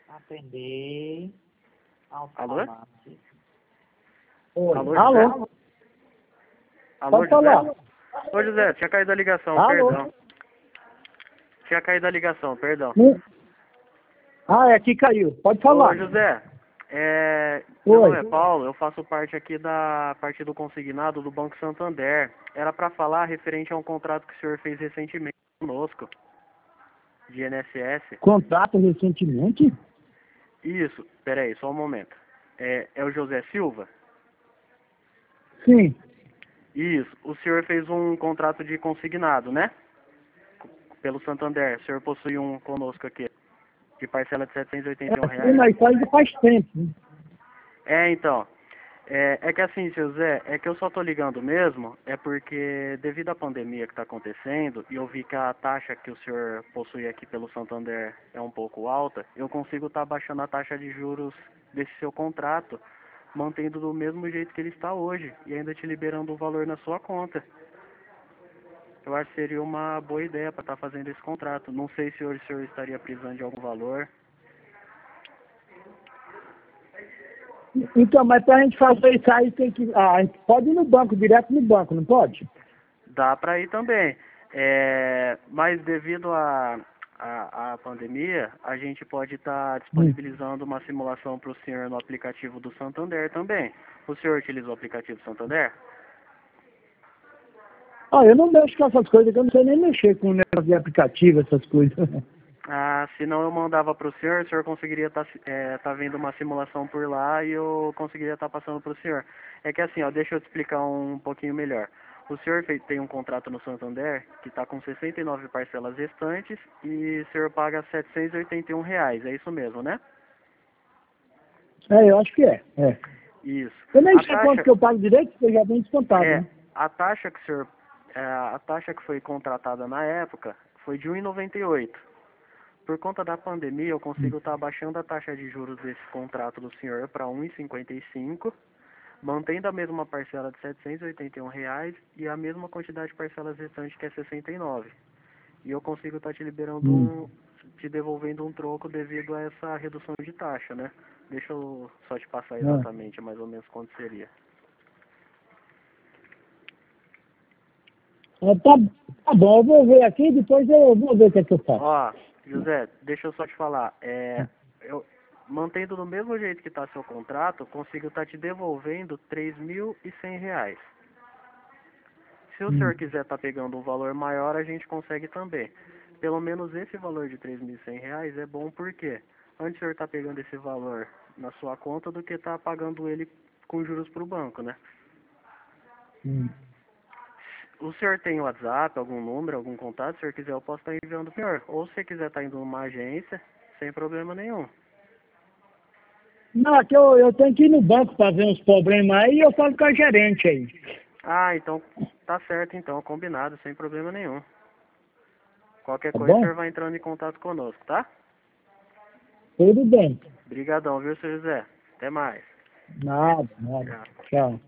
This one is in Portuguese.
Atender. Alô? Oi. Alô, Alô? José? Alô, Pode José? falar. Ô, José, tinha caído a ligação, Alô? perdão. Tinha caído a ligação, perdão. Ah, aqui caiu. Pode Ô, falar. José, meu Oi. nome é Paulo, eu faço parte aqui da parte do consignado do Banco Santander. Era para falar referente a um contrato que o senhor fez recentemente conosco, de INSS. Contrato recentemente? Isso, peraí, só um momento. É o José Silva? Sim. Isso, o senhor fez um contrato de consignado, né? Pelo Santander. O senhor possui um conosco aqui, de parcela de R$ 781. Mas faz tempo. Né? Então, é que assim, seu Zé, é que eu só tô ligando mesmo, é porque devido à pandemia que está acontecendo, e eu vi que a taxa que o senhor possui aqui pelo Santander é um pouco alta, eu consigo estar baixando a taxa de juros desse seu contrato, mantendo do mesmo jeito que ele está hoje, e ainda te liberando o valor na sua conta. Eu acho que seria uma boa ideia para estar fazendo esse contrato. Não sei se hoje o senhor estaria precisando de algum valor. Então, mas pra gente fazer isso aí tem que. Ah, a gente pode ir no banco, direto no banco, não pode? Dá para ir também. Mas devido à pandemia, a gente pode estar disponibilizando uma simulação para o senhor no aplicativo do Santander também. O senhor utiliza o aplicativo Santander? Ah, eu não mexo com essas coisas, que eu não sei nem mexer com negócio de aplicativo, essas coisas. Ah, se não eu mandava para o senhor conseguiria tá vendo uma simulação por lá e eu conseguiria estar passando para o senhor. É que assim, ó, deixa eu te explicar um pouquinho melhor. O senhor tem um contrato no Santander que está com 69 parcelas restantes e o senhor paga R$ 781, é isso mesmo, né? Eu acho que é. Isso. Eu nem A sei quanto taxa, que eu pago direito, porque já vem descontado, né? a taxa que o senhor, a taxa que foi contratada na época foi de 1,98. Por conta da pandemia, eu consigo estar abaixando a taxa de juros desse contrato do senhor para 1,55, mantendo a mesma parcela de R$ 781 e a mesma quantidade de parcelas restantes, que é 69. E eu consigo estar te liberando te devolvendo um troco devido a essa redução de taxa, né? Deixa eu só te passar exatamente mais ou menos quanto seria. Tá bom, eu vou ver aqui, depois eu vou ver o que é que eu faço. Ó, José, deixa eu só te falar. Eu mantendo do mesmo jeito que está seu contrato, eu consigo estar te devolvendo R$ 3.100. Se o senhor quiser estar pegando um valor maior, a gente consegue também. Pelo menos esse valor de R$ 3.100 é bom porque antes o senhor está pegando esse valor na sua conta do que estar pagando ele com juros para o banco, né? O senhor tem WhatsApp, algum número, algum contato? Se o senhor quiser, eu posso estar enviando para o senhor. Ou se você quiser estar indo numa agência, sem problema nenhum. Não, aqui eu tenho que ir no banco para ver uns problemas aí e eu falo com a gerente aí. Ah, então tá certo, então, combinado, sem problema nenhum. Qualquer Tá coisa, o bom? senhor vai entrando em contato conosco, tá? Tudo bem. Obrigadão, viu, seu José? Até mais. Nada. Tchau. Tchau.